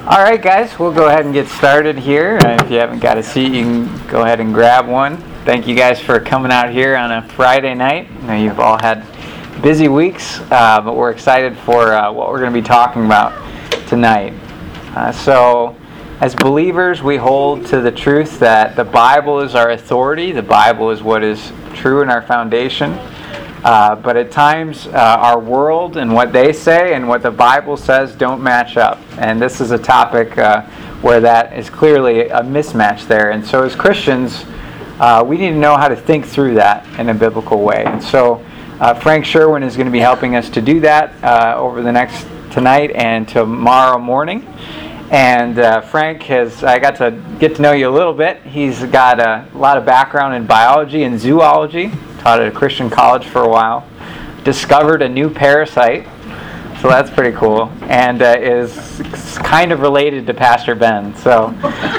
All right, guys, we'll go ahead and get started here. If you haven't got a seat, you can go ahead and grab one. Thank you guys for coming out here on a Friday night. I know you've all had busy weeks, but we're excited for what we're going to be talking about tonight. So, as believers, we hold to the truth that the Bible is our authority. The Bible is what is true in our foundation. But at times, our world and what they say and what the Bible says don't match up. And this is a topic where that is clearly a mismatch there. And so as Christians, we need to know how to think through that in a biblical way. And so Frank Sherwin is going to be helping us to do that over the next tonight and tomorrow morning. And Frank I got to get to know you a little bit. He's got a lot of background in biology and zoology. Taught at a Christian college for a while. Discovered a new parasite, so that's pretty cool. And is kind of related to Pastor Ben. So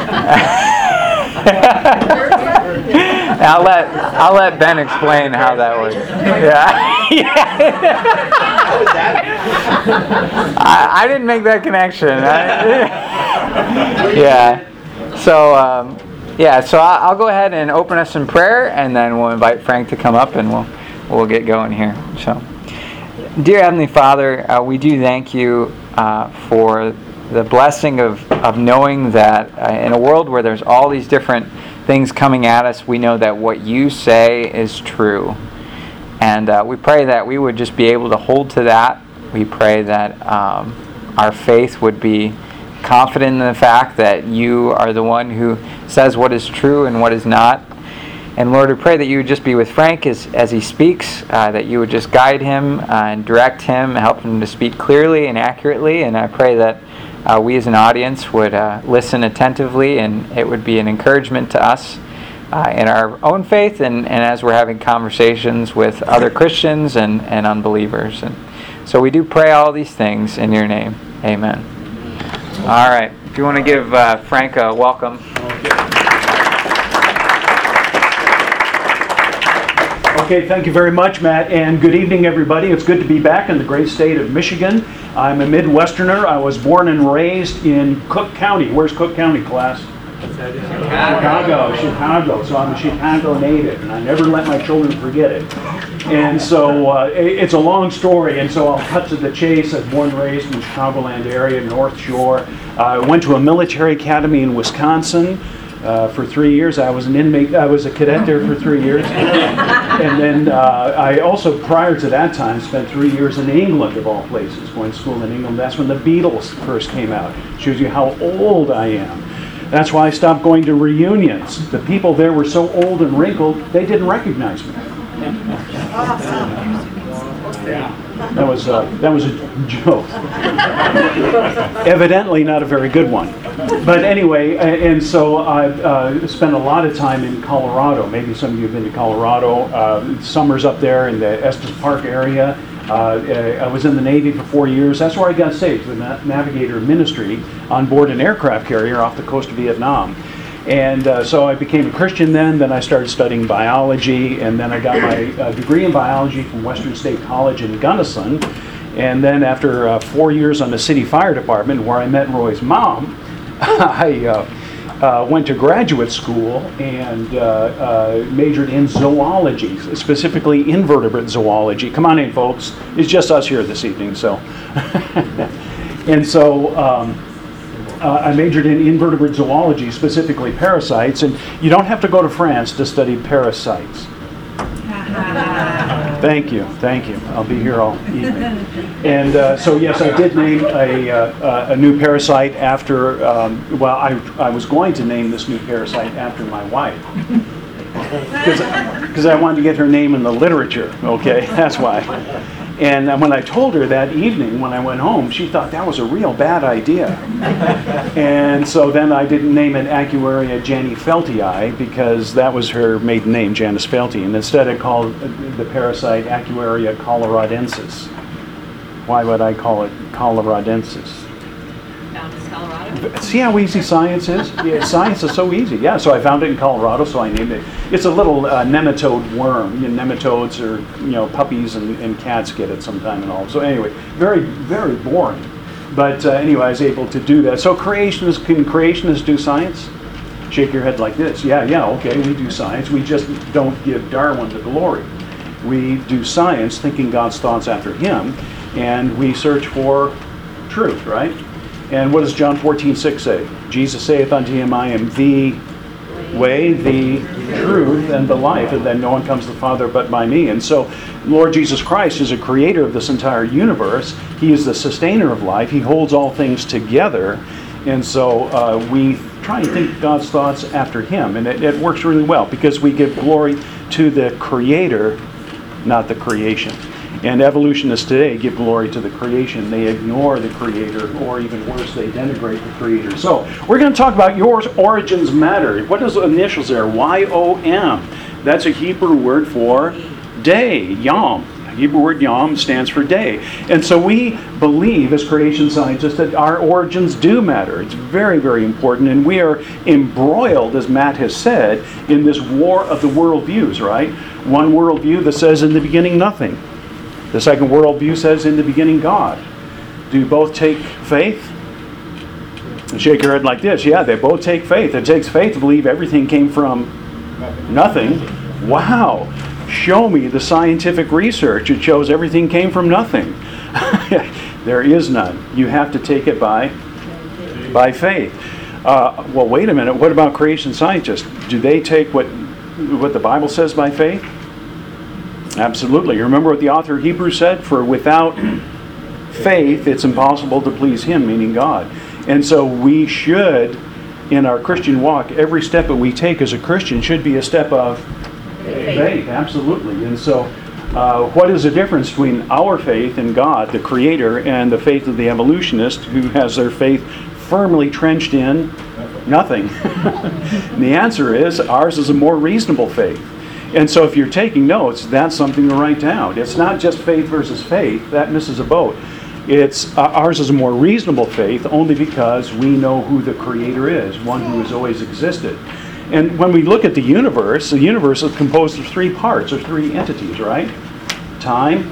I'll let Ben explain how that works. I didn't make that connection. So I'll go ahead and open us in prayer, and then we'll invite Frank to come up, and we'll get going here. So, dear Heavenly Father, we do thank you for the blessing of knowing that in a world where there's all these different things coming at us, we know that what you say is true. And we pray that we would just be able to hold to that. We pray that our faith would be confident in the fact that you are the one who says what is true and what is not. And Lord, we pray that you would just be with Frank as he speaks, that you would just guide him and direct him, help him to speak clearly and accurately. And I pray that we as an audience would listen attentively, and it would be an encouragement to us in our own faith and as we're having conversations with other Christians and unbelievers. And so we do pray all these things in your name. Amen. All right. If you want to give Frank a welcome. Okay, thank you very much, Matt, and good evening, everybody. It's good to be back in the great state of Michigan. I'm a Midwesterner. I was born and raised in Cook County. Where's Cook County, class? Chicago. So I'm a Chicago native, and I never let my children forget it. And so it's a long story, and so I'll cut to the chase. I was born and raised in the Chicagoland area, North Shore. I went to a military academy in Wisconsin for 3 years. I was an inmate. I was a cadet there for 3 years. And then I also, prior to that time, spent 3 years in England, of all places, going to school in England. That's when the Beatles first came out. Shows you how old I am. That's why I stopped going to reunions. The people there were so old and wrinkled, they didn't recognize me. That was a joke. Evidently not a very good one. But anyway, and so I've spent a lot of time in Colorado. Maybe some of you have been to Colorado. Summers up there in the Estes Park area. I was in the Navy for 4 years. That's where I got saved, the navigator ministry on board an aircraft carrier off the coast of Vietnam. And so I became a Christian then I started studying biology, and then I got my degree in biology from Western State College in Gunnison. And then after 4 years on the city fire department, where I met Roy's mom, I went to graduate school and majored in zoology, specifically invertebrate zoology. Come on in, folks. It's just us here this evening. So, and so I majored in invertebrate zoology, specifically parasites. And you don't have to go to France to study parasites. Thank you. I'll be here all evening. And so yes, I did name a new parasite after, I was going to name this new parasite after my wife. Because I wanted to get her name in the literature, okay? That's why. And when I told her that evening when I went home, she thought that was a real bad idea. And so then I didn't name it Acuaria janifeltii because that was her maiden name, Janice Felty. And instead I called the parasite Acuaria coloradensis. Why would I call it coloradensis? Found in Colorado? See how easy science is? Yeah, science is so easy. Yeah, so I found it in Colorado, so I named it. It's a little nematode worm. Nematodes are, puppies and cats get it sometime and all. So anyway, very, very boring. But anyway, I was able to do that. So can creationists do science? Shake your head like this. Yeah, okay, we do science. We just don't give Darwin the glory. We do science thinking God's thoughts after him, and we search for truth, right? And what does John 14:6 say? Jesus saith unto him, I am the way, the truth, and the life, and then no one comes to the Father but by me. And so Lord Jesus Christ is a creator of this entire universe. He is the sustainer of life. He holds all things together. And so we try and think God's thoughts after him. And it works really well because we give glory to the creator, not the creation. And evolutionists today give glory to the creation. They ignore the creator, or even worse, they denigrate the creator. So we're going to talk about your origins matter. What is the initials there? Y-O-M. That's a Hebrew word for day, yom. Hebrew word yom stands for day. And so we believe as creation scientists that our origins do matter. It's very, very important. And we are embroiled, as Matt has said, in this war of the worldviews, right? One worldview that says in the beginning nothing. The second worldview says in the beginning God. Do both take faith? And shake your head like this. Yeah, they both take faith. It takes faith to believe everything came from nothing. Wow. Show me the scientific research. It shows everything came from nothing. There is none. You have to take it by faith. Well, wait a minute. What about creation scientists? Do they take what the Bible says by faith? Absolutely. You remember what the author of Hebrews said? For without faith, it's impossible to please him, meaning God. And so we should, in our Christian walk, every step that we take as a Christian should be a step of faith, absolutely. And so what is the difference between our faith in God, the Creator, and the faith of the evolutionist who has their faith firmly trenched in nothing? And the answer is ours is a more reasonable faith. And so if you're taking notes, that's something to write down. It's not just faith versus faith. That misses a boat. It's ours is a more reasonable faith only because we know who the Creator is, one who has always existed. And when we look at the universe is composed of three parts, or three entities, right? Time,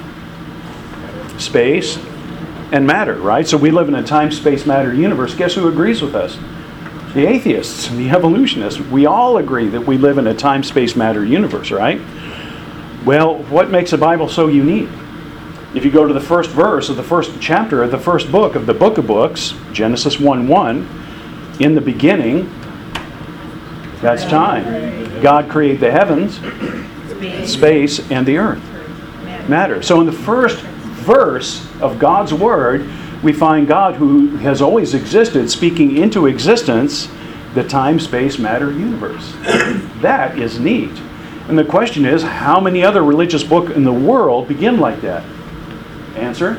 space, and matter, right? So we live in a time, space, matter universe. Guess who agrees with us? The atheists, the evolutionists. We all agree that we live in a time, space, matter universe, right? Well, what makes the Bible so unique? If you go to the first verse of the first chapter of the first book of the book of books, Genesis 1:1, in the beginning, that's time. God created the heavens, space, and the earth. Matter. So in the first verse of God's Word, we find God who has always existed speaking into existence the time, space, matter universe. That is neat. And the question is, how many other religious books in the world begin like that? Answer?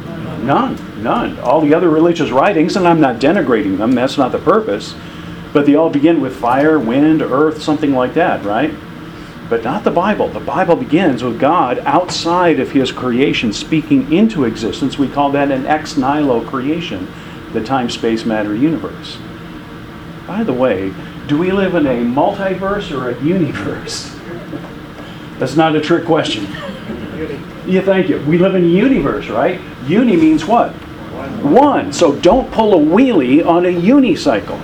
None. All the other religious writings, and I'm not denigrating them, that's not the purpose, but they all begin with fire, wind, earth, something like that, right? But not the Bible. The Bible begins with God outside of His creation speaking into existence. We call that an ex nihilo creation, the time, space, matter universe. By the way, do we live in a multiverse or a universe? That's not a trick question. Yeah, thank you. We live in a universe, right? Uni means what? One. So don't pull a wheelie on a unicycle.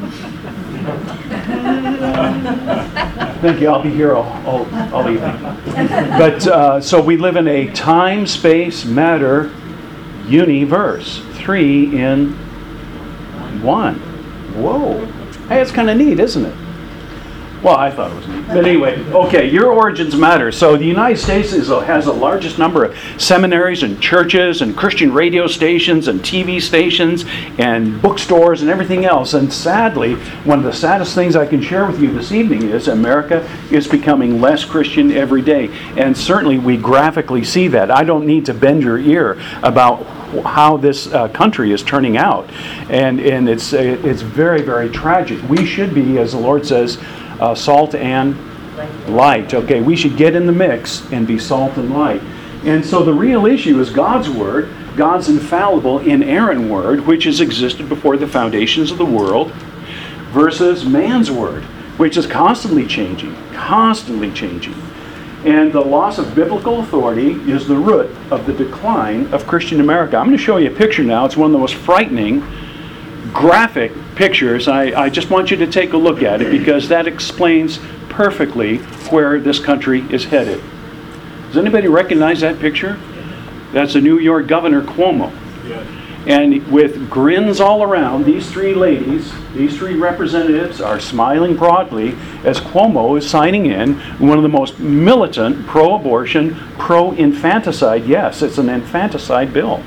Thank you. I'll be here all evening. But so we live in a time, space, matter universe. 3 in 1. Whoa. Hey, it's kind of neat, isn't it? Well, I thought it was neat. But anyway, okay, your origins matter. So the United States has the largest number of seminaries and churches and Christian radio stations and TV stations and bookstores and everything else. And sadly, one of the saddest things I can share with you this evening is America is becoming less Christian every day. And certainly we graphically see that. I don't need to bend your ear about how this country is turning out. And it's very, very tragic. We should be, as the Lord says, salt and light. Okay, we should get in the mix and be salt and light. And so the real issue is God's Word, God's infallible, inerrant Word, which has existed before the foundations of the world, versus man's Word, which is constantly changing. And the loss of biblical authority is the root of the decline of Christian America. I'm going to show you a picture now. It's one of the most frightening, graphic pictures. I just want you to take a look at it because that explains perfectly where this country is headed. Does anybody recognize that picture? That's the New York Governor Cuomo. And with grins all around, these three ladies, these three representatives are smiling broadly as Cuomo is signing in one of the most militant, pro-abortion, pro-infanticide, yes, it's an infanticide bill.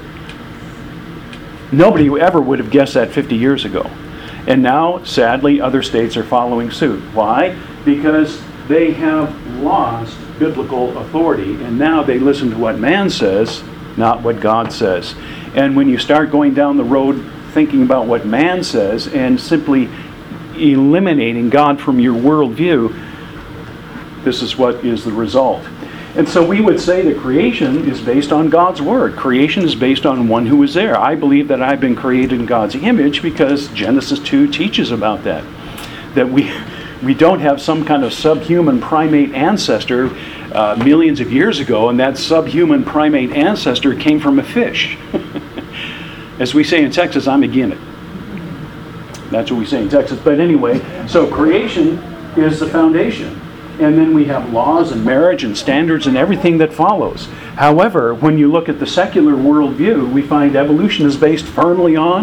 Nobody ever would have guessed that 50 years ago. And now, sadly, other states are following suit. Why? Because they have lost biblical authority, and now they listen to what man says, not what God says. And when you start going down the road thinking about what man says and simply eliminating God from your worldview, this is what is the result. And so we would say that creation is based on God's Word. Creation is based on one who is there. I believe that I've been created in God's image because Genesis 2 teaches about that. That we don't have some kind of subhuman primate ancestor millions of years ago, and that subhuman primate ancestor came from a fish. As we say in Texas, I'm again it. That's what we say in Texas. But anyway, so creation is the foundation. And then we have laws and marriage and standards and everything that follows. However, when you look at the secular worldview, we find evolution is based firmly on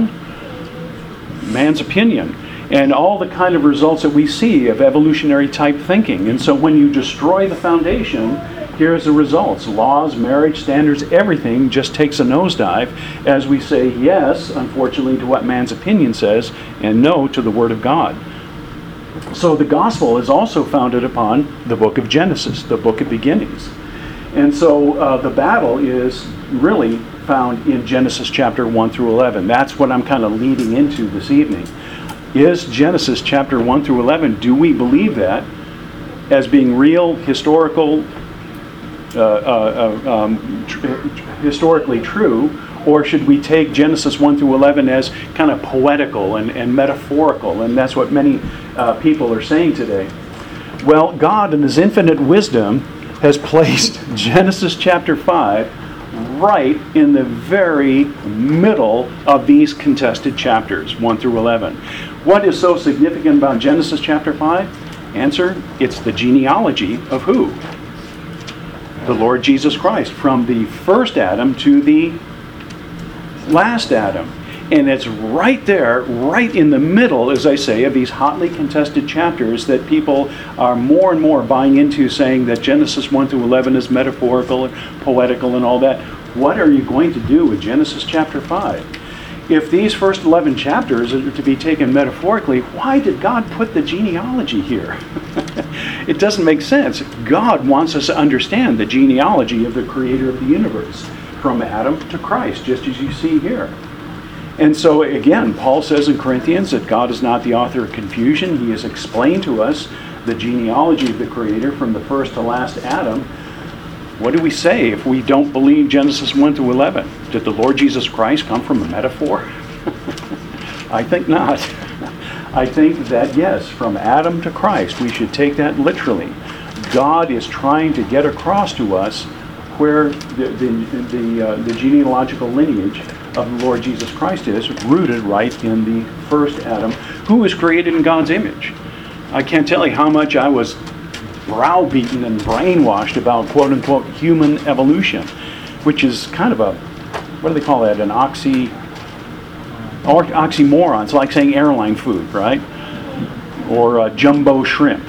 man's opinion and all the kind of results that we see of evolutionary type thinking. And so when you destroy the foundation, here's the results. Laws, marriage, standards, everything just takes a nosedive as we say yes, unfortunately, to what man's opinion says and no to the Word of God. So the gospel is also founded upon the book of Genesis, the book of beginnings. And so the battle is really found in Genesis chapter 1 through 11. That's what I'm kind of leading into this evening. Is Genesis chapter 1 through 11, do we believe that as being real, historical, historically true, or should we take Genesis 1 through 11 as kind of poetical and metaphorical? And that's what many people are saying today. Well, God in His infinite wisdom has placed Genesis chapter 5 right in the very middle of these contested chapters, 1 through 11. What is so significant about Genesis chapter 5? Answer, it's the genealogy of who? The Lord Jesus Christ, from the first Adam to the last Adam. And it's right there, right in the middle, as I say, of these hotly contested chapters that people are more and more buying into, saying that Genesis 1 through 11 is metaphorical and poetical and all that. What are you going to do with Genesis chapter 5? If these first 11 chapters are to be taken metaphorically, why did God put the genealogy here? It doesn't make sense. God wants us to understand the genealogy of the creator of the universe, from Adam to Christ, just as you see here. And so again, Paul says in Corinthians that God is not the author of confusion. He has explained to us the genealogy of the creator from the first to last Adam. What do we say if we don't believe Genesis 1 through 11? Did the Lord Jesus Christ come from a metaphor? I think not. I think that yes, from Adam to Christ, we should take that literally. God is trying to get across to us where the genealogical lineage of the Lord Jesus Christ is, rooted right in the first Adam, who was created in God's image. I can't tell you how much I was browbeaten and brainwashed about quote-unquote human evolution, which is kind of a, what do they call that, an oxymoron. It's like saying airline food, right? Or jumbo shrimp.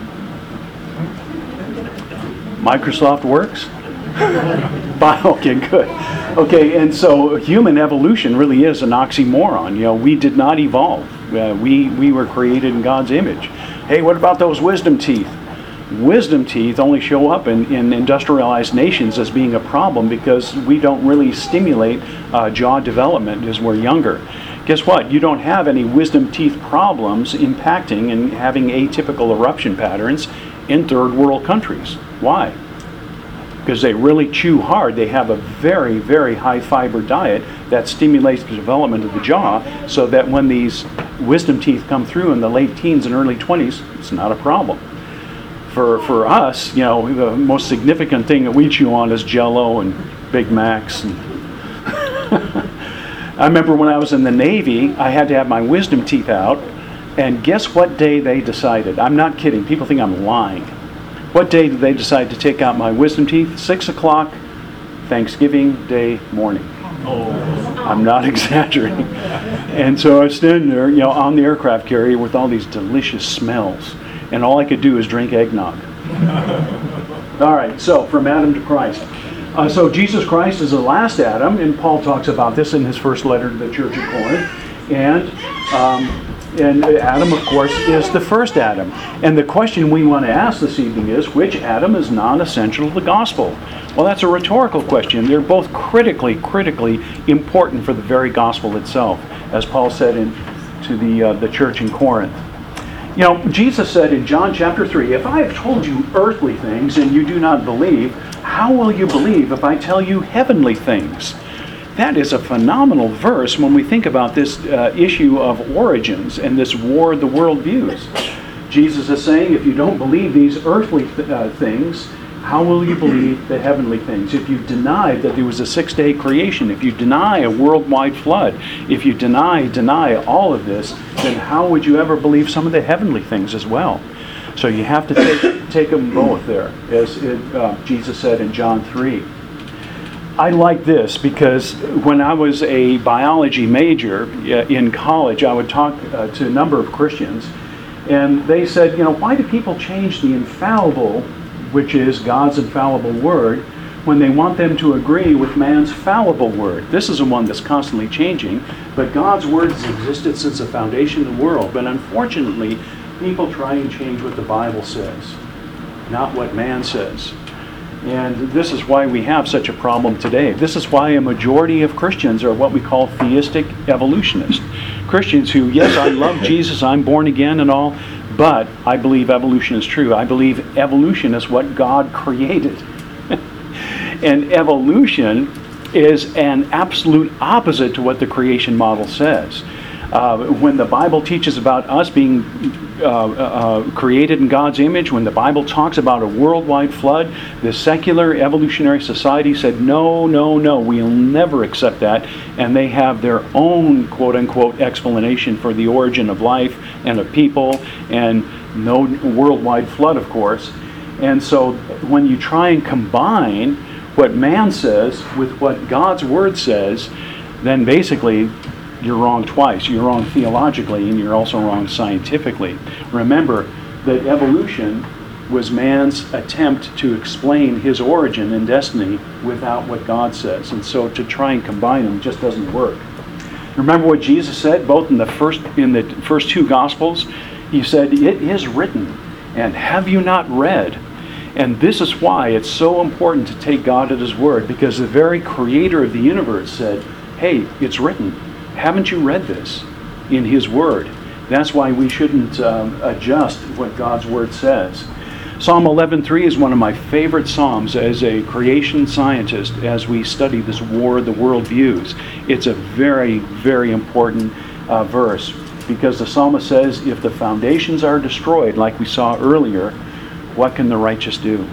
Microsoft works? Okay, good. Okay, and so human evolution really is an oxymoron. You know, we did not evolve. We were created in God's image. Hey, what about those wisdom teeth? Wisdom teeth only show up in industrialized nations as being a problem because we don't really stimulate jaw development as we're younger. Guess what? You don't have any wisdom teeth problems impacting and having atypical eruption patterns in third world countries. Why? Because they really chew hard. They have a very, very high fiber diet that stimulates the development of the jaw so that when these wisdom teeth come through in the late teens and early 20s, it's not a problem. For us, the most significant thing that we chew on is Jell-O and Big Macs. And I remember when I was in the Navy, I had to have my wisdom teeth out, and guess what day they decided? I'm not kidding. People think I'm lying. What day did they decide to take out my wisdom teeth? 6 o'clock, Thanksgiving Day morning. I'm not exaggerating. And so I was standing there, on the aircraft carrier with all these delicious smells, and all I could do is drink eggnog. All right, so from Adam to Christ. So Jesus Christ is the last Adam, and Paul talks about this in his first letter to the church of Corinth. And Adam, of course, is the first Adam. And the question we want to ask this evening is, which Adam is non-essential to the gospel? Well, that's a rhetorical question. They're both critically important for the very gospel itself, as Paul said to the church in Corinth. Jesus said in John chapter 3, if I have told you earthly things and you do not believe, how will you believe if I tell you heavenly things? That is a phenomenal verse when we think about this issue of origins and this war of the worldviews. Jesus is saying, if you don't believe these earthly things, how will you believe the heavenly things? If you deny that there was a 6-day creation, if you deny a worldwide flood, if you deny all of this, then how would you ever believe some of the heavenly things as well? So you have to take them both there, as Jesus said in John 3. I like this because when I was a biology major in college, I would talk to a number of Christians, and they said, why do people change the infallible, which is God's infallible word, when they want them to agree with man's fallible word? This is the one that's constantly changing, but God's word has existed since the foundation of the world. But unfortunately, people try and change what the Bible says, not what man says. And this is why we have such a problem today. This is why a majority of Christians are what we call theistic evolutionists. Christians who, yes, I love Jesus, I'm born again and all, but I believe evolution is true. I believe evolution is what God created. And evolution is an absolute opposite to what the creation model says. When the Bible teaches about us being created in God's image, when the Bible talks about a worldwide flood, the secular evolutionary society said, no, we'll never accept that. And they have their own quote-unquote explanation for the origin of life and of people, and no worldwide flood, of course. And so when you try and combine what man says with what God's word says, then basically you're wrong twice. You're wrong theologically, and you're also wrong scientifically. Remember that evolution was man's attempt to explain his origin and destiny without what God says. And so to try and combine them just doesn't work. Remember what Jesus said both in the first two Gospels? He said, "It is written, and have you not read?" And this is why it's so important to take God at His word, because the very creator of the universe said, hey, it's written. Haven't you read this in His word? That's why we shouldn't adjust what God's word says. Psalm 11:3 is one of my favorite psalms as a creation scientist as we study this war of the worldviews. It's a very, very important verse, because the psalmist says, if the foundations are destroyed, like we saw earlier, what can the righteous do?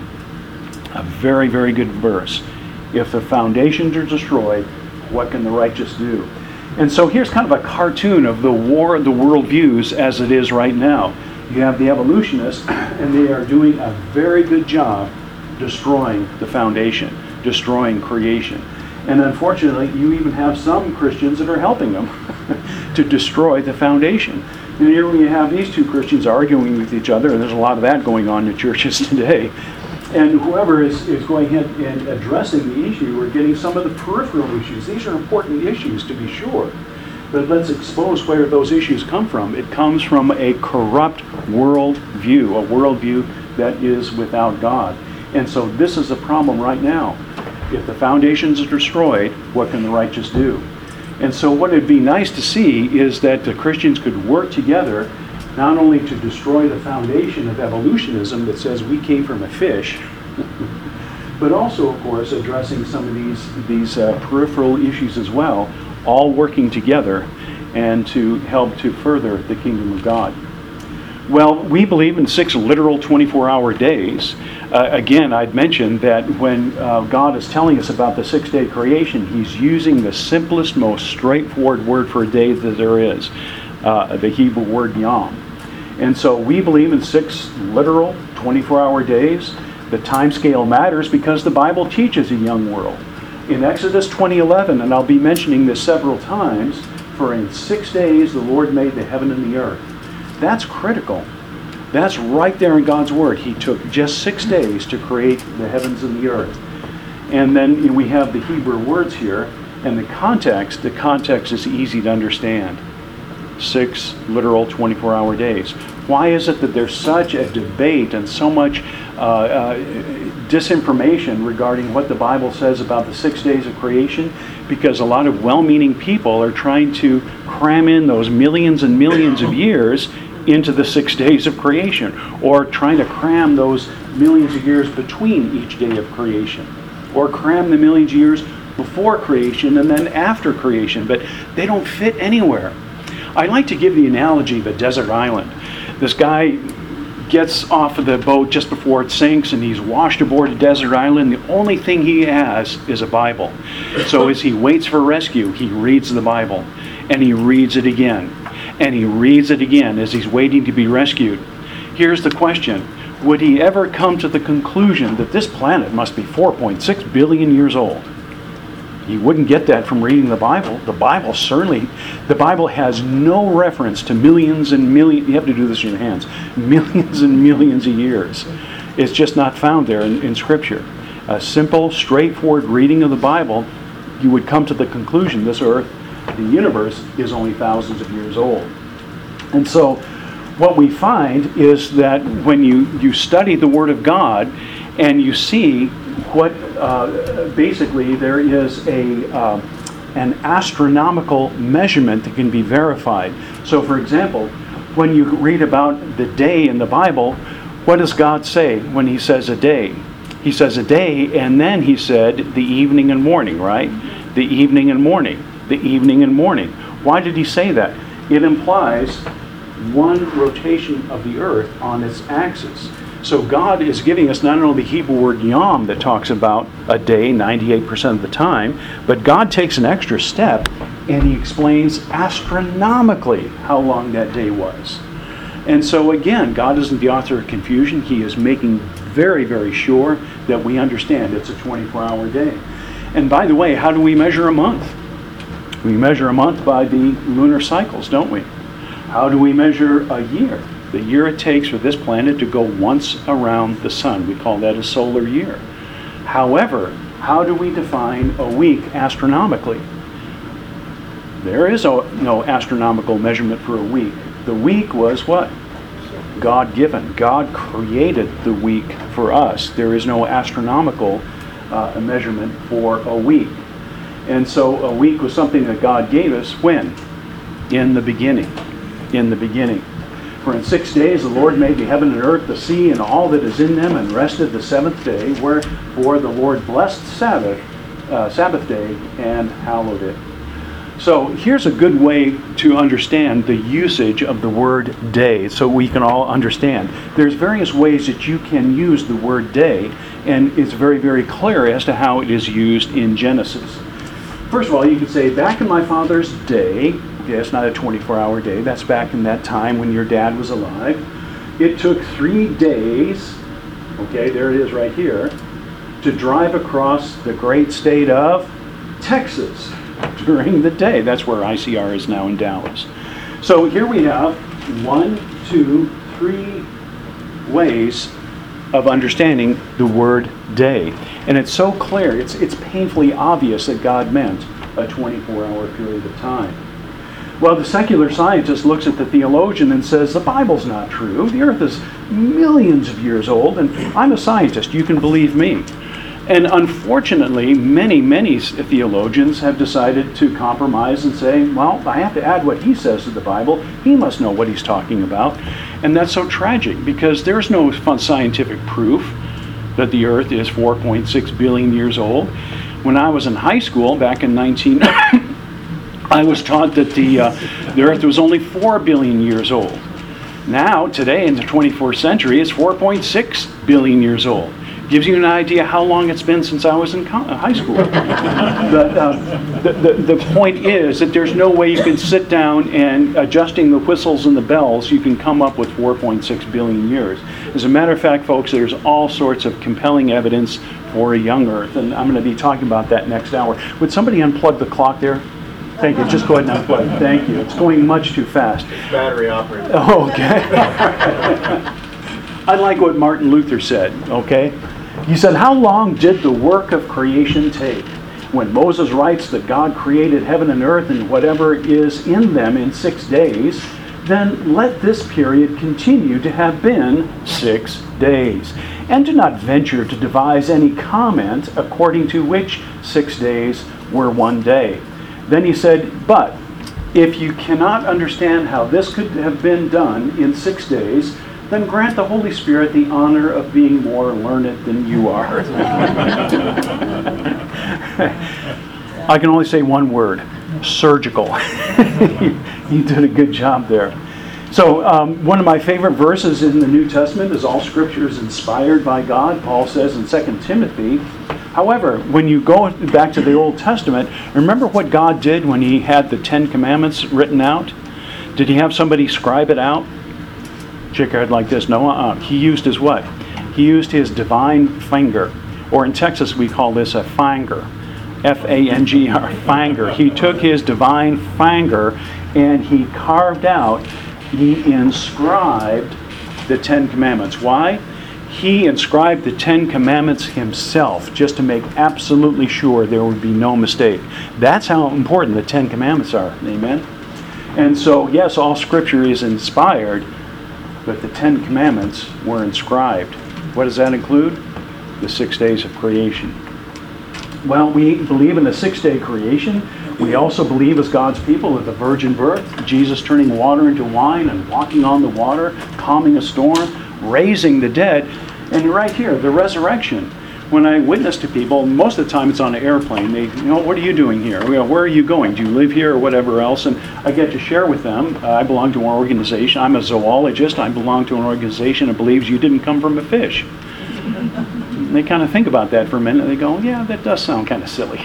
A very, very good verse. If the foundations are destroyed, what can the righteous do? And so here's kind of a cartoon of the war of the worldviews as it is right now. You have the evolutionists, and they are doing a very good job destroying the foundation, destroying creation. And unfortunately, you even have some Christians that are helping them to destroy the foundation. And here we have these two Christians arguing with each other, and there's a lot of that going on in churches today. And whoever is going ahead and addressing the issue, we're getting some of the peripheral issues. These are important issues, to be sure. But let's expose where those issues come from. It comes from a corrupt worldview, a worldview that is without God. And so this is a problem right now. If the foundations are destroyed, what can the righteous do? And so what it'd be nice to see is that the Christians could work together, not only to destroy the foundation of evolutionism that says we came from a fish, but also, of course, addressing some of these peripheral issues as well, all working together and to help to further the kingdom of God. Well, we believe in 6 literal 24-hour days. Again, I'd mentioned that when God is telling us about the 6-day creation, He's using the simplest, most straightforward word for a day that there is, the Hebrew word yom. And so we believe in 6 literal 24-hour days. The time scale matters because the Bible teaches a young world. In Exodus 20:11, and I'll be mentioning this several times, for in 6 days the Lord made the heaven and the earth. That's critical. That's right there in God's Word. He took just 6 days to create the heavens and the earth. And then we have the Hebrew words here, and the context is easy to understand. 6 literal 24-hour days. Why is it that there's such a debate and so much disinformation regarding what the Bible says about the 6 days of creation? Because a lot of well-meaning people are trying to cram in those millions and millions of years into the 6 days of creation, or trying to cram those millions of years between each day of creation, or cram the millions of years before creation and then after creation, but they don't fit anywhere. I like to give the analogy of a desert island. This guy gets off of the boat just before it sinks, and he's washed aboard a desert island. The only thing he has is a Bible. So as he waits for rescue, he reads the Bible, and he reads it again, and he reads it again as he's waiting to be rescued. Here's the question. Would he ever come to the conclusion that this planet must be 4.6 billion years old? He wouldn't get that from reading the Bible. The Bible has no reference to millions and millions, you have to do this in your hands, millions and millions of years. It's just not found there in Scripture. A simple, straightforward reading of the Bible, you would come to the conclusion this earth, the universe, is only thousands of years old. And so what we find is that when you study the Word of God and you see what basically there is an astronomical measurement that can be verified. So for example, when you read about the day in the Bible, what does God say when He says a day? He says a day, and then He said the evening and morning, right? The evening and morning. The evening and morning. Why did He say that? It implies one rotation of the earth on its axis. So God is giving us not only the Hebrew word yom that talks about a day 98% of the time, but God takes an extra step and He explains astronomically how long that day was. And so again, God isn't the author of confusion. He is making very, very sure that we understand it's a 24-hour day. And by the way, how do we measure a month? We measure a month by the lunar cycles, don't we? How do we measure a year? The year it takes for this planet to go once around the sun. We call that a solar year. However, how do we define a week astronomically? There is no astronomical measurement for a week. The week was what? God-given. God created the week for us. There is no astronomical measurement for a week. And so a week was something that God gave us when? In the beginning. In the beginning. For in 6 days the Lord made the heaven and earth, the sea, and all that is in them, and rested the seventh day. Wherefore the Lord blessed Sabbath day, and hallowed it. So here's a good way to understand the usage of the word day, so we can all understand. There's various ways that you can use the word day, and it's very, very clear as to how it is used in Genesis. First of all, you could say, back in my father's day, okay, it's not a 24-hour day, that's back in that time when your dad was alive. It took 3 days, okay, there it is right here, to drive across the great state of Texas during the day. That's where ICR is now in Dallas. So here we have 1, 2, 3 ways of understanding the word day. And it's so clear, it's painfully obvious that God meant a 24-hour period of time. Well, the secular scientist looks at the theologian and says, the Bible's not true. The earth is millions of years old, and I'm a scientist, you can believe me. And unfortunately, many theologians have decided to compromise and say, well, I have to add what he says to the Bible. He must know what he's talking about. And that's so tragic, because there's no scientific proof that the earth is 4.6 billion years old. When I was in high school back in I was taught that the earth was only 4 billion years old. Now, today in the 24th century, it's 4.6 billion years old. Gives you an idea how long it's been since I was in high school. The point is that there's no way you can sit down and adjusting the whistles and the bells, you can come up with 4.6 billion years. As a matter of fact, folks, there's all sorts of compelling evidence for a young Earth, and I'm going to be talking about that next hour. Would somebody unplug the clock there? Thank you. Just go ahead and unplug. Thank you. It's going much too fast. It's battery operated. Okay. I like what Martin Luther said, okay? He said, how long did the work of creation take? When Moses writes that God created heaven and earth and whatever is in them in 6 days, then let this period continue to have been 6 days. And do not venture to devise any comment according to which 6 days were 1 day. Then he said, but if you cannot understand how this could have been done in 6 days, then grant the Holy Spirit the honor of being more learned than you are. I can only say one word: surgical. You did a good job there. So one of my favorite verses in the New Testament is all Scripture is inspired by God. Paul says in 2 Timothy. However, when you go back to the Old Testament, remember what God did when he had the 10 Commandments written out? Did he have somebody scribe it out? Shake your head like this. No, He used his what? He used his divine finger. Or in Texas we call this a finger. F-A-N-G-R, finger. He took his divine finger and he carved out, he inscribed the 10 Commandments. Why? He inscribed the 10 Commandments himself just to make absolutely sure there would be no mistake. That's how important the 10 Commandments are. Amen? And so, yes, all Scripture is inspired, but the 10 Commandments were inscribed. What does that include? The 6 days of creation. Well, we believe in the 6-day creation. We also believe as God's people that the virgin birth, Jesus turning water into wine and walking on the water, calming a storm, raising the dead, and right here, the resurrection. When I witness to people, most of the time it's on an airplane. They, what are you doing here? Where are you going? Do you live here or whatever else? And I get to share with them. I belong to an organization. I'm a zoologist. I belong to an organization that believes you didn't come from a fish. They kind of think about that for a minute. They go, yeah, that does sound kind of silly.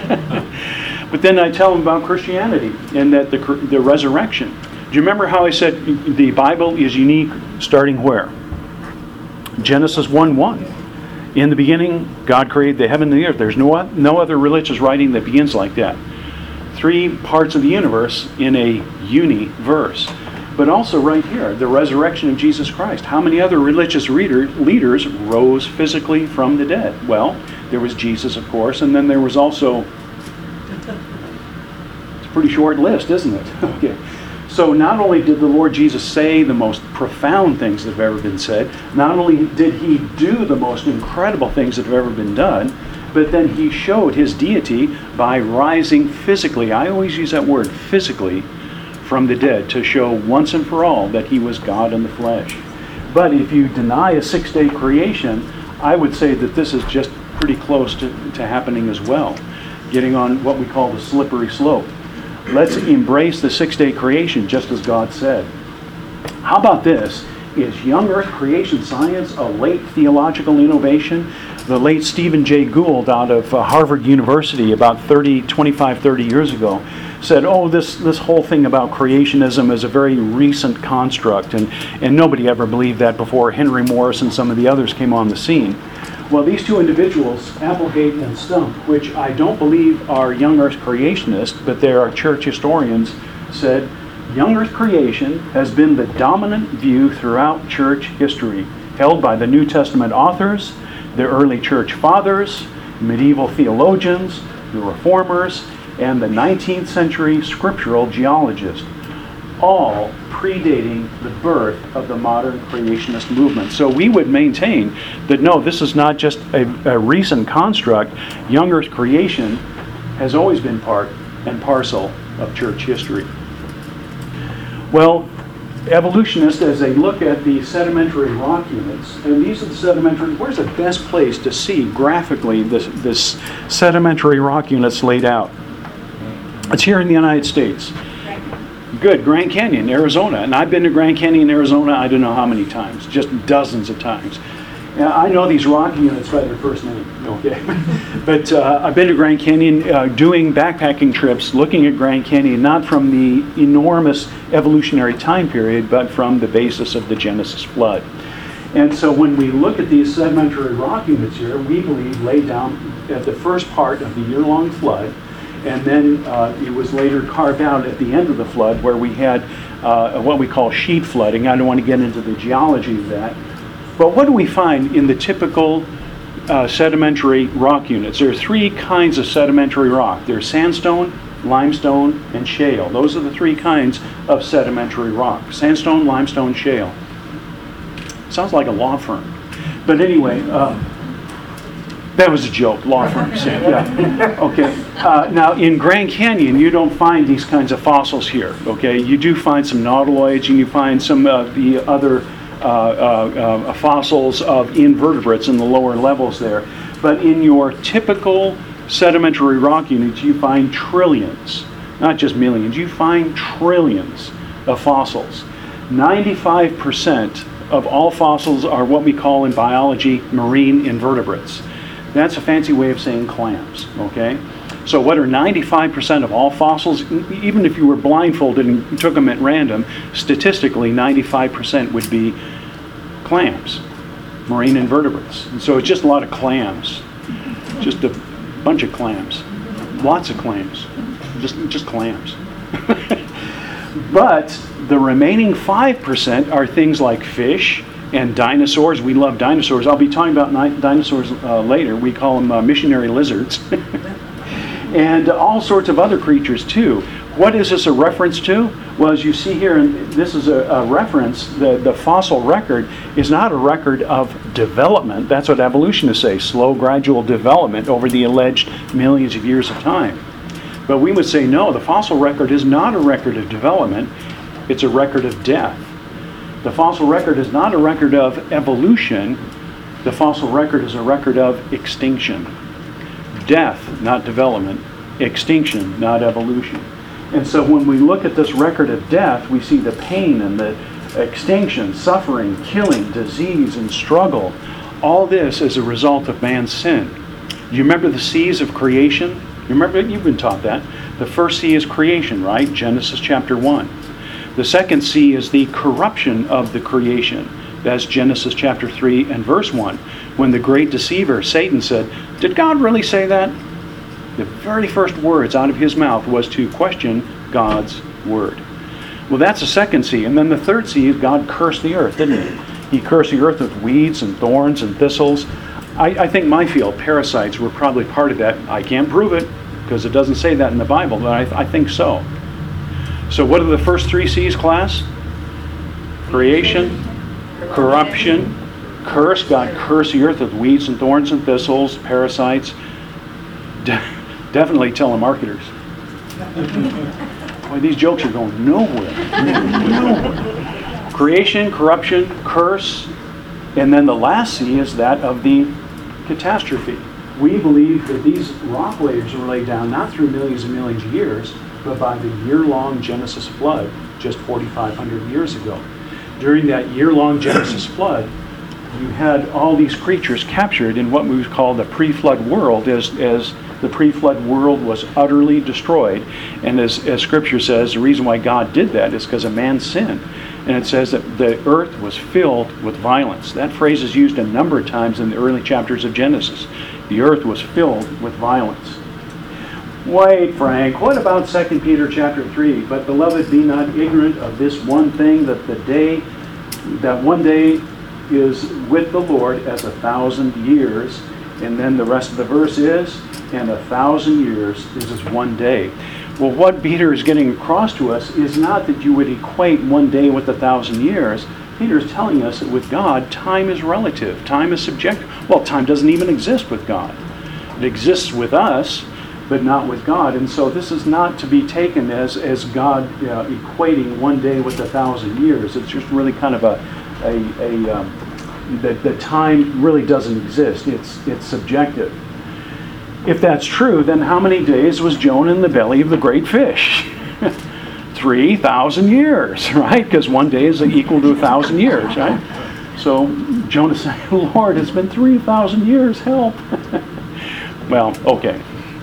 But then I tell them about Christianity and that the resurrection. Do you remember how I said the Bible is unique starting where? Genesis 1:1. In the beginning, God created the heaven and the earth. There's no other religious writing that begins like that. 3 parts of the universe in a uni-verse. But also right here, the resurrection of Jesus Christ. How many other religious leaders rose physically from the dead? Well, there was Jesus, of course, and then there was also... It's a pretty short list, isn't it? Okay. So not only did the Lord Jesus say the most profound things that have ever been said, not only did he do the most incredible things that have ever been done, but then he showed his deity by rising physically. I always use that word, physically, from the dead to show once and for all that he was God in the flesh. But if you deny a 6-day creation, I would say that this is just pretty close to happening as well, getting on what we call the slippery slope. Let's embrace the 6-day creation just as God said. How about this? Is young earth creation science a late theological innovation? The late Stephen Jay Gould out of Harvard University about 25, 30 years ago said, this whole thing about creationism is a very recent construct, and nobody ever believed that before Henry Morris and some of the others came on the scene. Well, these two individuals, Applegate and Stump, which I don't believe are young earth creationists, but they are church historians, said, young earth creation has been the dominant view throughout church history, held by the New Testament authors, the early church fathers, medieval theologians, the reformers, and the 19th century scriptural geologists, all predating the birth of the modern creationist movement. So we would maintain that no, this is not just a recent construct. Young earth creation has always been part and parcel of church history. Well, evolutionists, as they look at the sedimentary rock units, and these are the sedimentary, where's the best place to see graphically this sedimentary rock units laid out? It's here in the United States. Good. Grand Canyon, Arizona. And I've been to Grand Canyon, Arizona, I don't know how many times, just dozens of times. I know these rock units by their first name, okay? But I've been to Grand Canyon doing backpacking trips, looking at Grand Canyon, not from the enormous evolutionary time period, but from the basis of the Genesis flood. And so when we look at these sedimentary rock units here, we believe laid down at the first part of the year-long flood, and then it was later carved out at the end of the flood where we had what we call sheet flooding. I don't want to get into the geology of that. But what do we find in the typical sedimentary rock units? There are three kinds of sedimentary rock. There's sandstone, limestone, and shale. Those are the three kinds of sedimentary rock. Sandstone, limestone, shale. Sounds like a law firm. But anyway, that was a joke, law firm. Yeah. Okay. Now, in Grand Canyon, you don't find these kinds of fossils here. Okay. You do find some nautiloids, and you find some of the other fossils of invertebrates in the lower levels there. But in your typical sedimentary rock units, you find trillions, not just millions, you find trillions of fossils. 95% of all fossils are what we call in biology marine invertebrates. That's a fancy way of saying clams, okay? So what are 95% of all fossils? Even if you were blindfolded and took them at random, statistically 95% would be clams, marine invertebrates. And so it's just a lot of clams, just a bunch of clams, lots of clams, just clams. But the remaining 5% are things like fish and dinosaurs. We love dinosaurs. I'll be talking about dinosaurs later. We call them missionary lizards. And all sorts of other creatures too. What is this a reference to? Well, as you see here, and this is a reference, the fossil record is not a record of development. That's what evolutionists say, slow, gradual development over the alleged millions of years of time. But we would say, no, the fossil record is not a record of development. It's a record of death. The fossil record is not a record of evolution. The fossil record is a record of extinction. Death, not development. Extinction, not evolution. And so when we look at this record of death, we see the pain and the extinction, suffering, killing, disease, and struggle. All this is a result of man's sin. Do you remember the C's of creation? You remember, you've been taught that. The first C is creation, right? Genesis chapter 1. The second C is the corruption of the creation. That's Genesis chapter 3 and verse 1. When the great deceiver, Satan, said, "Did God really say that?" The very first words out of his mouth was to question God's word. Well, that's the second C. And then the third C is God cursed the earth, didn't he? He cursed the earth with weeds and thorns and thistles. I think my field, parasites, were probably part of that. I can't prove it because it doesn't say that in the Bible, but I think so. So what are the first three C's, class? Creation, corruption, curse. God cursed the earth with weeds and thorns and thistles, parasites. Definitely telemarketers. Boy, these jokes are going nowhere. Nowhere. Creation, corruption, curse, and then the last C is that of the catastrophe. We believe that these rock layers were laid down not through millions and millions of years, but by the year-long Genesis flood just 4,500 years ago. During that year-long Genesis flood, you had all these creatures captured in what we would call the pre-flood world, as the pre-flood world was utterly destroyed. And as Scripture says, the reason why God did that is because of man's sin. And it says that the earth was filled with violence. That phrase is used a number of times in the early chapters of Genesis. The earth was filled with violence. Wait, Frank, what about 2 Peter chapter 3? But beloved, be not ignorant of this one thing, that one day is with the Lord as 1,000 years. And then the rest of the verse is, and 1,000 years is as one day. Well, what Peter is getting across to us is not that you would equate one day with 1,000 years. Peter is telling us that with God, time is relative. Time is subjective. Well, time doesn't even exist with God. It exists with us, but not with God. And so this is not to be taken as God equating one day with 1,000 years. It's just really kind of the time really doesn't exist. It's subjective. If that's true, then how many days was Jonah in the belly of the great fish? 3,000 years, right? Because one day is equal to 1,000 years, right? So Jonah said, Lord, it's been 3,000 years, help. Well, okay.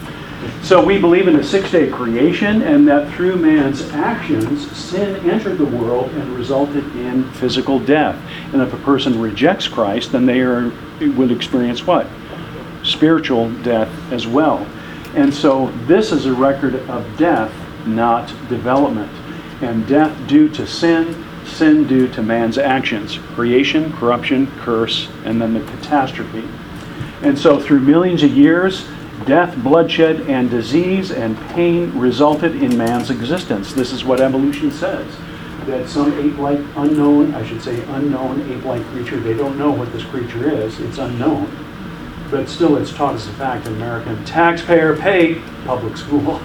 So we believe in a 6-day creation, and that through man's actions, sin entered the world and resulted in physical death. And if a person rejects Christ, then they would experience what? Spiritual death as well. And so this is a record of death, not development. And death due to sin, sin due to man's actions. Creation, corruption, curse, and then the catastrophe. And so through millions of years, death, bloodshed, and disease and pain resulted in man's existence. This is what evolution says. That some ape-like unknown ape-like creature, they don't know what this creature is, it's unknown. But still it's taught as a fact. An American taxpayer paid public school,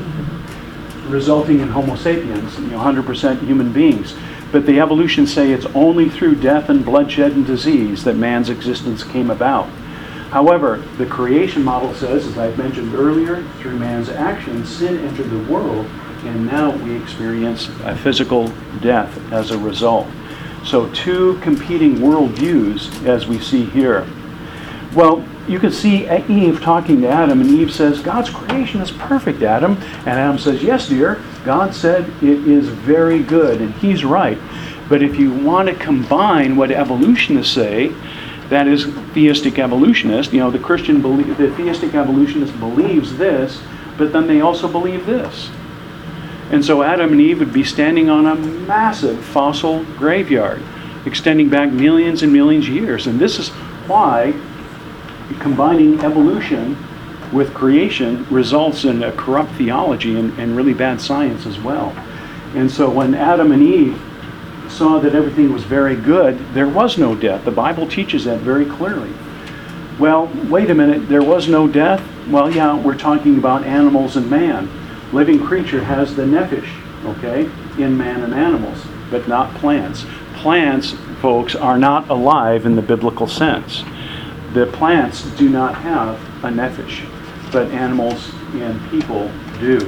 resulting in Homo sapiens, 100% human beings. But the evolutionists say it's only through death and bloodshed and disease that man's existence came about. However, the creation model says, as I've mentioned earlier, through man's actions, sin entered the world, and now we experience a physical death as a result. So two competing worldviews as we see here. Well, you can see Eve talking to Adam, and Eve says, God's creation is perfect, Adam. And Adam says, yes, dear. God said it is very good, and he's right. But if you want to combine what evolutionists say, that is theistic evolutionist, the the theistic evolutionist believes this, but then they also believe this. And so Adam and Eve would be standing on a massive fossil graveyard, extending back millions and millions of years. And this is why combining evolution with creation results in a corrupt theology and really bad science as well. And so when Adam and Eve saw that everything was very good, there was no death. The Bible teaches that very clearly. Well, wait a minute, there was no death? Well, yeah, we're talking about animals and man. Living creature has the nephesh, okay, in man and animals, but not plants. Plants, folks, are not alive in the biblical sense. The plants do not have a nephesh, but animals and people do.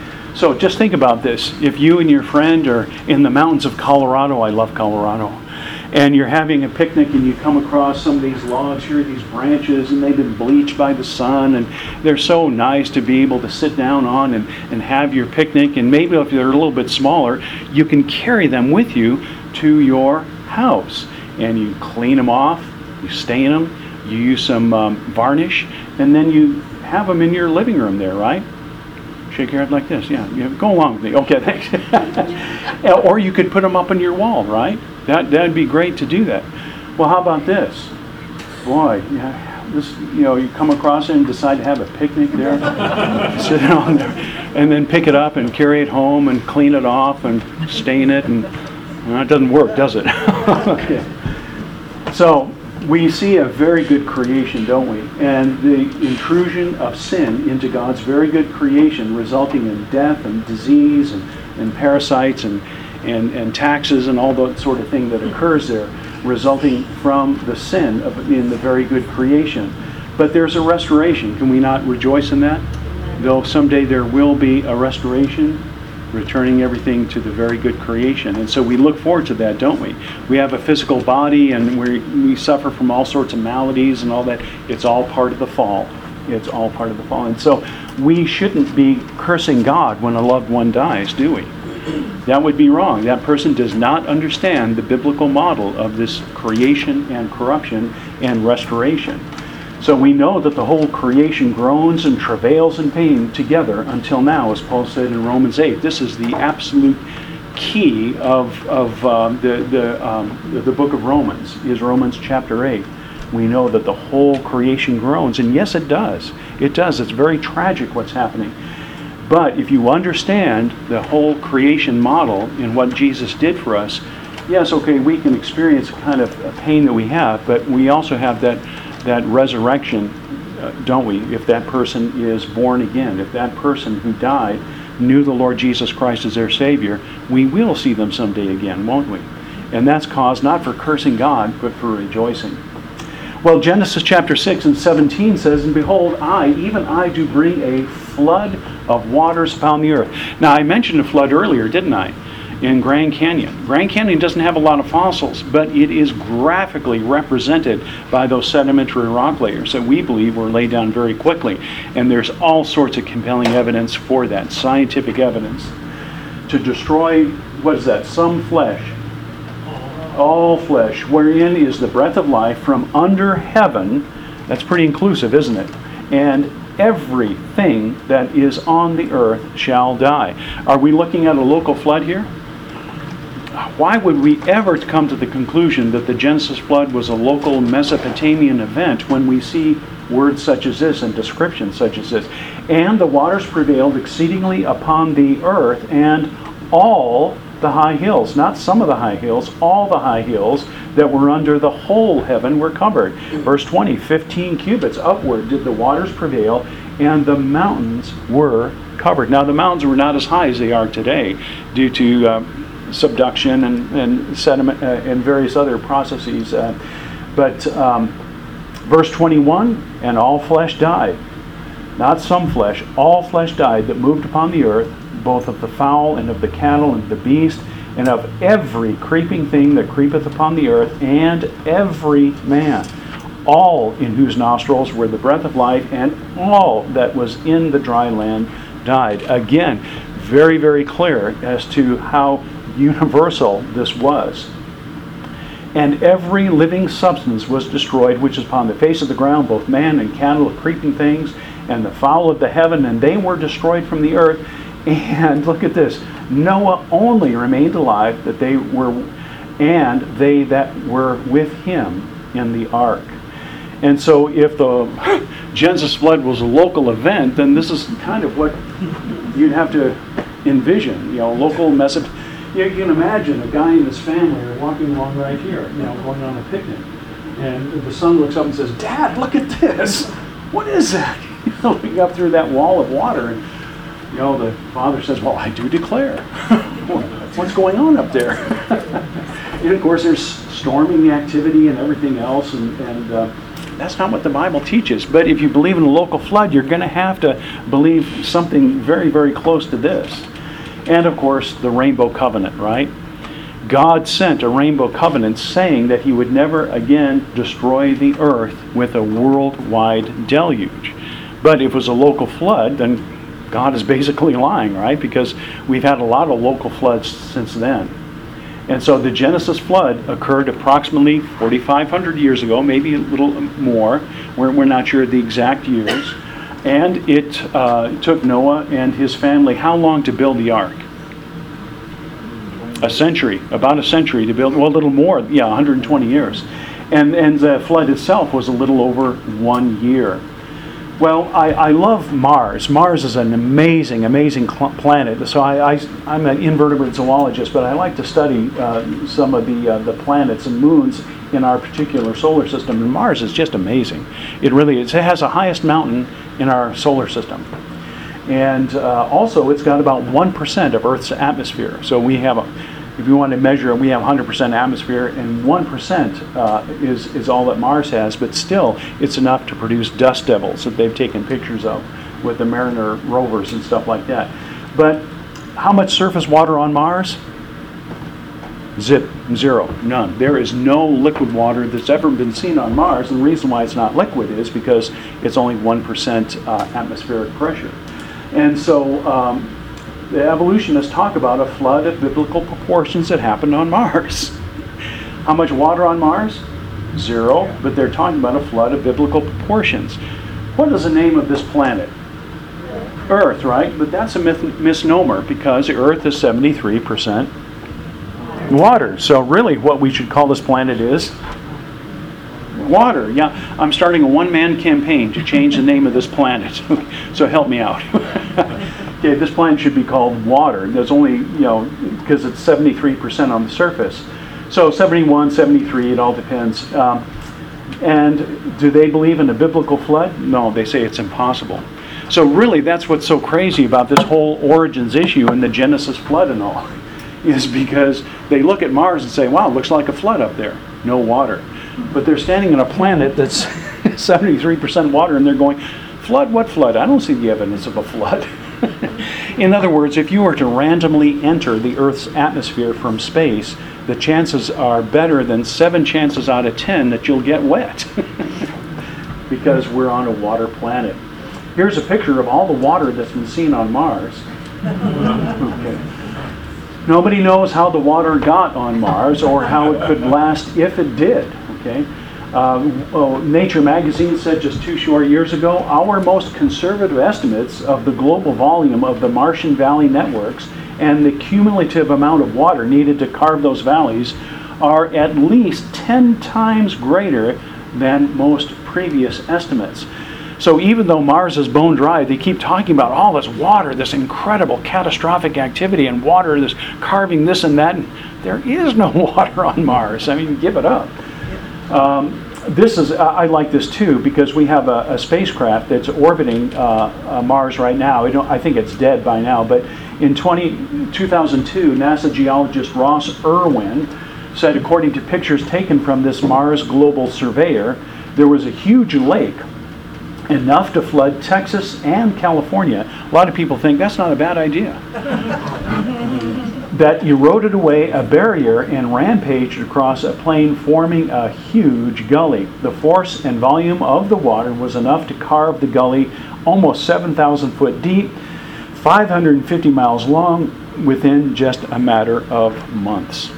So just think about this. If you and your friend are in the mountains of Colorado, I love Colorado, and you're having a picnic and you come across some of these logs here, these branches, and they've been bleached by the sun, and they're so nice to be able to sit down on and have your picnic. And maybe if they're a little bit smaller, you can carry them with you to your house. And you clean them off, you stain them, you use some varnish, and then you have them in your living room there, right? Shake your head like this. Yeah, go along with me. Okay, thanks. Or you could put them up on your wall, right? That'd be great to do that. Well, how about this? Boy, this, you come across it and decide to have a picnic there, sit on there, and then pick it up and carry it home and clean it off and stain it, and it doesn't work, does it? Okay. So we see a very good creation, don't we? And the intrusion of sin into God's very good creation, resulting in death and disease and parasites and taxes and all that sort of thing that occurs there, resulting from the sin in the very good creation. But there's a restoration. Can we not rejoice in that? Though someday there will be a restoration, returning everything to the very good creation. And so we look forward to that, don't we? We have a physical body, and we suffer from all sorts of maladies and all that. It's all part of the fall. It's all part of the fall. And so we shouldn't be cursing God when a loved one dies, do we? That would be wrong. That person does not understand the biblical model of this creation and corruption and restoration. So we know that the whole creation groans and travails in pain together until now, as Paul said in Romans 8. This is the absolute key of the book of Romans, is Romans chapter 8. We know that the whole creation groans, and yes, it does. It does. It's very tragic what's happening. But if you understand the whole creation model and what Jesus did for us, yes, okay, we can experience kind of a pain that we have, but we also have that resurrection, don't we? If that person is born again, if that person who died knew the Lord Jesus Christ as their Savior, we will see them someday again, won't we? And that's cause not for cursing God, but for rejoicing. Well, Genesis chapter 6 and 17 says, and behold, even I do bring a flood of waters upon the earth. Now, I mentioned a flood earlier, didn't I? In Grand Canyon. Grand Canyon doesn't have a lot of fossils, but it is graphically represented by those sedimentary rock layers that we believe were laid down very quickly. And there's all sorts of compelling evidence for that, scientific evidence. To destroy, what is that? Some flesh. All flesh, wherein is the breath of life from under heaven. That's pretty inclusive, isn't it? And everything that is on the earth shall die. Are we looking at a local flood here? Why would we ever come to the conclusion that the Genesis flood was a local Mesopotamian event when we see words such as this and descriptions such as this? And the waters prevailed exceedingly upon the earth, and all the high hills, not some of the high hills, all the high hills that were under the whole heaven were covered. Verse 20, 15 cubits upward did the waters prevail, and the mountains were covered. Now the mountains were not as high as they are today due to subduction and sediment and various other processes. But verse 21, and all flesh died. Not some flesh, all flesh died that moved upon the earth, both of the fowl and of the cattle and of the beast, and of every creeping thing that creepeth upon the earth, and every man, all in whose nostrils were the breath of life, and all that was in the dry land died. Again, very, very clear as to how universal this was. And every living substance was destroyed, which is upon the face of the ground, both man and cattle, creeping things, and the fowl of the heaven, and they were destroyed from the earth. And look at this, Noah only remained alive, that they that were with him in the ark. And so if the Genesis flood was a local event, then this is kind of what you'd have to envision, local message. You can imagine a guy and his family are walking along right here, going on a picnic. And the son looks up and says, "Dad, look at this. What is that?" Looking up through that wall of water. And the father says, "Well, I do declare." What's going on up there? And of course, there's storming activity and everything else, and that's not what the Bible teaches. But if you believe in a local flood, you're going to have to believe something very, very close to this. And of course, the rainbow covenant, right? God sent a rainbow covenant saying that he would never again destroy the earth with a worldwide deluge. But if it was a local flood, then God is basically lying, right? Because we've had a lot of local floods since then. And so the Genesis flood occurred approximately 4,500 years ago, maybe a little more. We're not sure the exact years. And it took Noah and his family how long to build the ark? A century, about a century to build, well, a little more, 120 years. And the flood itself was a little over 1 year. Well, I love Mars. Mars is an amazing, amazing planet. So I'm an invertebrate zoologist, but I like to study some of the planets and moons in our particular solar system. And Mars is just amazing. It really is. It has the highest mountain in our solar system. And also, it's got about 1% of Earth's atmosphere. So we have, if you want to measure it, we have 100% atmosphere, and 1% is all that Mars has. But still, it's enough to produce dust devils that they've taken pictures of with the Mariner rovers and stuff like that. But how much surface water on Mars? Zero, none. There is no liquid water that's ever been seen on Mars, and the reason why it's not liquid is because it's only 1% atmospheric pressure. And so the evolutionists talk about a flood of biblical proportions that happened on Mars. How much water on Mars? Zero, but they're talking about a flood of biblical proportions. What is the name of this planet? Earth, right? But that's a misnomer because Earth is 73% water. So really what we should call this planet is water. Yeah, I'm starting a one-man campaign to change the name of this planet. So help me out. Okay, this planet should be called water. There's only, because it's 73% on the surface. So 71, 73, it all depends. And do they believe in a biblical flood? No, they say it's impossible. So really that's what's so crazy about this whole origins issue and the Genesis flood and all, is because they look at Mars and say, wow, it looks like a flood up there. No water. But they're standing on a planet that's 73% water, and they're going, Flood? What flood? I don't see the evidence of a flood. In other words, if you were to randomly enter the Earth's atmosphere from space, the chances are better than 7 chances out of 10 that you'll get wet. Because we're on a water planet. Here's a picture of all the water that's been seen on Mars. Okay. Nobody knows how the water got on Mars or how it could last if it did. Okay. Nature magazine said just 2 short years ago, our most conservative estimates of the global volume of the Martian Valley networks and the cumulative amount of water needed to carve those valleys are at least 10 times greater than most previous estimates. So even though Mars is bone dry, they keep talking about all this water, this incredible catastrophic activity and water, this carving this and that. And there is no water on Mars. I mean, give it up. I like this too because we have a spacecraft that's orbiting Mars right now. I think it's dead by now, but in 2002, NASA geologist Ross Irwin said, according to pictures taken from this Mars Global Surveyor, there was a huge lake, enough to flood Texas and California. A lot of people think that's not a bad idea. That eroded away a barrier and rampaged across a plain, forming a huge gully. The force and volume of the water was enough to carve the gully almost 7,000 foot deep, 550 miles long, within just a matter of months.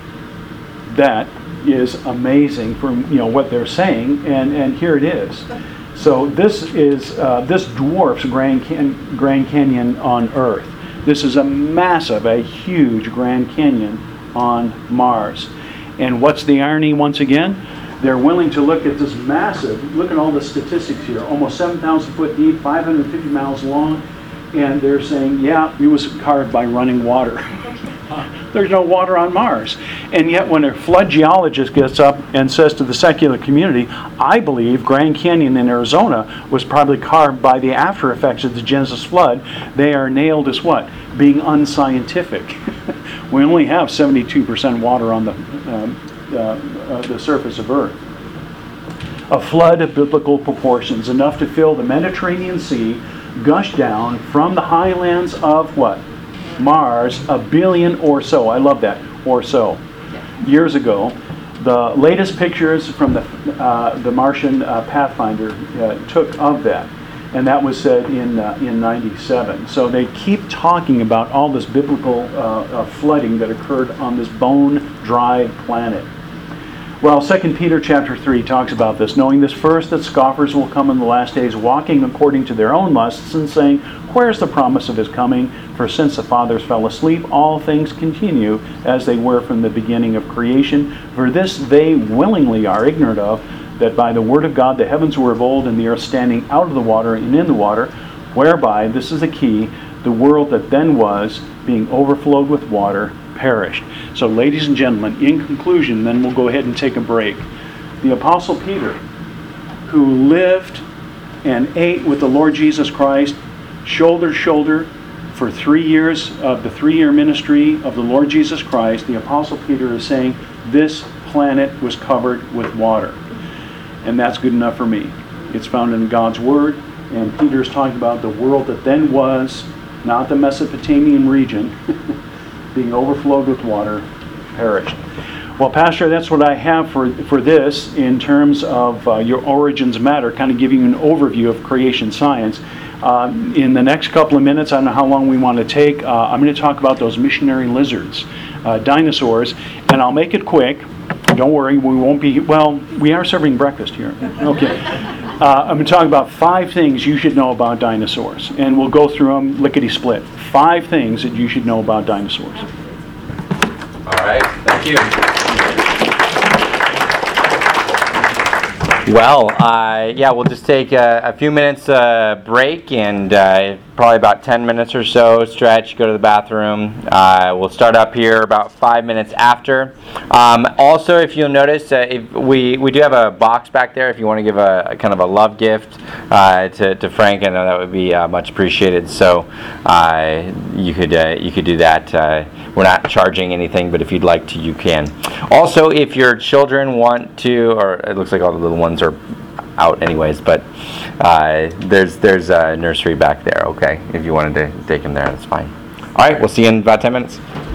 That is amazing from what they're saying, and here it is. So this dwarfs Grand Canyon on Earth. This is a huge Grand Canyon on Mars. And what's the irony once again? They're willing to look at this look at all the statistics here, almost 7,000 foot deep, 550 miles long, and they're saying, yeah, it was carved by running water. There's no water on Mars. And yet when a flood geologist gets up and says to the secular community, I believe Grand Canyon in Arizona was probably carved by the after effects of the Genesis flood, they are nailed as what? Being unscientific. We only have 72% water on the surface of Earth. A flood of biblical proportions, enough to fill the Mediterranean Sea, gushed down from the highlands of what? Mars, 1 billion or so. I love that, or so. Years ago, the latest pictures from the Martian Pathfinder took of that, and that was said in 97. So they keep talking about all this biblical flooding that occurred on this bone-dry planet. Well, 2 Peter chapter 3 talks about this, knowing this first, that scoffers will come in the last days, walking according to their own lusts, and saying, where's the promise of his coming? For since the fathers fell asleep, all things continue as they were from the beginning of creation. For this they willingly are ignorant of, that by the word of God the heavens were of old, and the earth standing out of the water and in the water, whereby, this is the key, the world that then was, being overflowed with water, perished. So ladies and gentlemen, in conclusion, then we'll go ahead and take a break. The Apostle Peter, who lived and ate with the Lord Jesus Christ, shoulder to shoulder, for 3 years of the 3-year ministry of the Lord Jesus Christ, the Apostle Peter is saying, this planet was covered with water. And that's good enough for me. It's found in God's Word, and Peter's talking about the world that then was, not the Mesopotamian region, being overflowed with water, perished. Well, Pastor, that's what I have for this in terms of your Origins Matter, kind of giving you an overview of creation science. In the next couple of minutes, I don't know how long we want to take, I'm going to talk about those missionary lizards, dinosaurs, and I'll make it quick. Don't worry, we won't be, well, we are serving breakfast here. Okay. I'm going to talk about 5 things you should know about dinosaurs, and we'll go through them lickety-split. 5 things that you should know about dinosaurs. All right, thank you. Well, yeah, we'll just take a few minutes break and probably about 10 minutes or so, stretch, go to the bathroom. We'll start up here about 5 minutes after. Also, if you'll notice, if we do have a box back there if you want to give a kind of a love gift to Frank. I know that would be much appreciated. So you could do that. We're not charging anything, but if you'd like to, you can. Also, if your children want to, or it looks like all the little ones are out anyways. But there's a nursery back there. Okay, if you wanted to take him there, that's fine. All right, we'll see you in about 10 minutes.